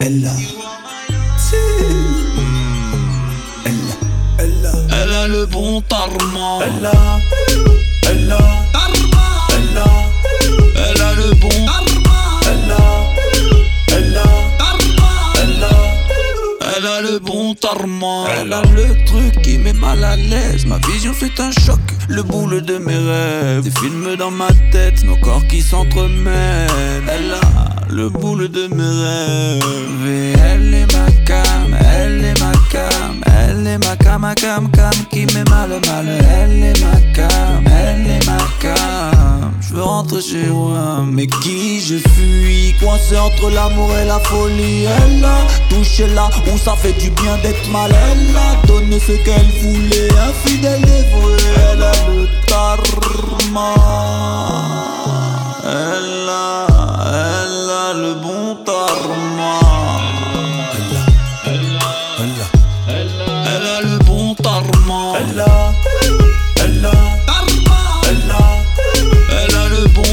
Elle a, Elle a le bon tarma. elle a le bon tarma. Elle a le bon tarma. Elle a le truc qui met mal à l'aise. Ma vision c'est un choc, le boule de mes rêves. Des films dans ma tête, nos corps qui s'entremêlent. Elle a le boule de mes rêves. Et elle est ma cam, elle est ma cam. Elle est ma cam, qui met mal. Elle est ma cam, elle est ma cam. Je veux rentrer chez moi, mais qui je fuis, coincé entre l'amour et la folie. Elle a touché là où ça fait du bien d'être mal. Elle a donné ce qu'elle voulait, infidèle dévouée. Elle a le tarma. Elle a le bon tarma. Elle a le bon tarma. Elle a le bon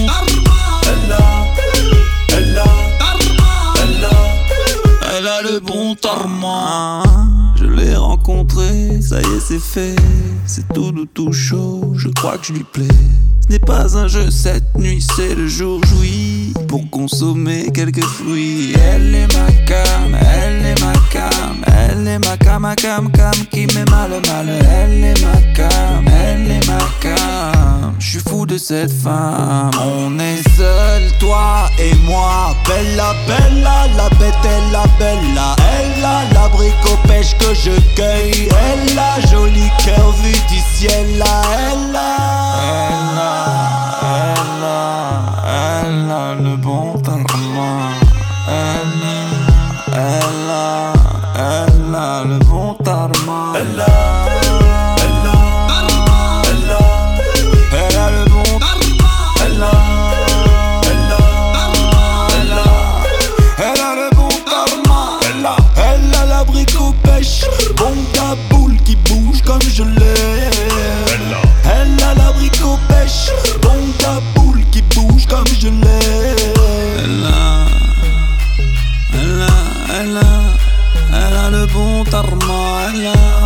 Elle a le bon tarma. Je l'ai rencontré, ça y est c'est fait. C'est tout doux, tout chaud, je crois que je lui plais. Ce n'est pas un jeu cette nuit, c'est le jour joui pour consommer quelques fruits. Elle est ma cam, elle est ma cam. Elle est ma cam, qui met mal. Elle est ma cam, elle est ma cam. Je suis fou de cette femme. On est seuls, toi et moi. Bella, la bête est la bella. Elle a l'abricot pêche que je cueille. Elle a joli cœur vu du ciel là. Elle a le bon tarma. Elle a le bon tarma. Elle a le bon tarma. Elle a le bon tarma. Elle a l'abricot pêche, bon ta boule qui bouge comme je l'ai. Elle a l'abricot pêche, bon ta boule qui bouge comme je l'ai. Elle a le bon tarma. Elle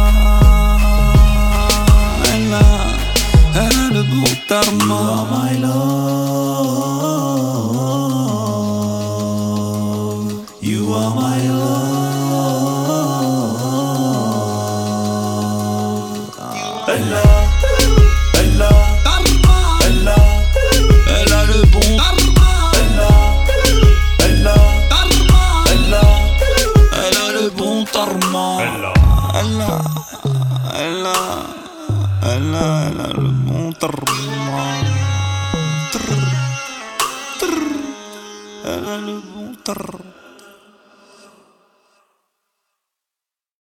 a le bon tarma. You are my love. You are my love. Elle a le bon tarma. Elle a le bon tarma. Elle a le bon tarma. Elle a le bon tarma.